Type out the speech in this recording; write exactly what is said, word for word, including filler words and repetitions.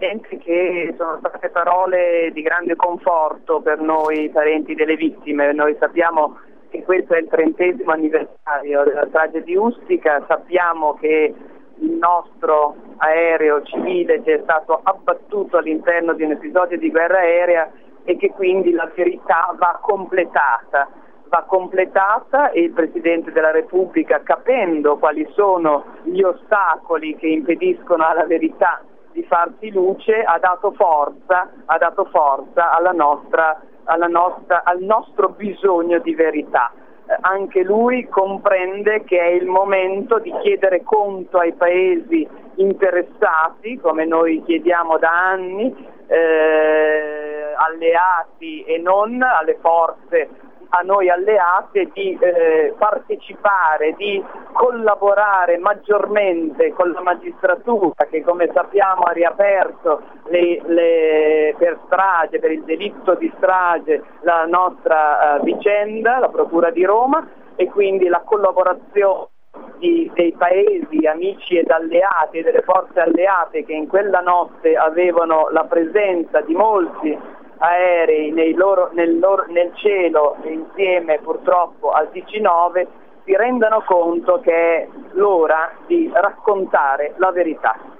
evidente che sono state parole di grande conforto per noi parenti delle vittime. Noi sappiamo che questo è il trentesimo anniversario della strage di Ustica, sappiamo che il nostro aereo civile è stato abbattuto all'interno di un episodio di guerra aerea e che quindi la verità va completata. Va completata e il Presidente della Repubblica, capendo quali sono gli ostacoli che impediscono alla verità di farsi luce, ha dato forza, ha dato forza alla nostra, alla nostra, al nostro bisogno di verità. Eh, anche lui comprende che è il momento di chiedere conto ai paesi interessati, come noi chiediamo da anni, eh, alleati e non, alle forze a noi alleate, di eh, partecipare, di collaborare maggiormente con la magistratura che, come sappiamo, ha riaperto le, le, per strage, per il delitto di strage, la nostra uh, vicenda, la Procura di Roma, e quindi la collaborazione di, dei paesi amici ed alleati e delle forze alleate che in quella notte avevano la presenza di molti aerei nei loro, nel, loro, nel cielo insieme purtroppo al T C nove, si rendano conto che è l'ora di raccontare la verità.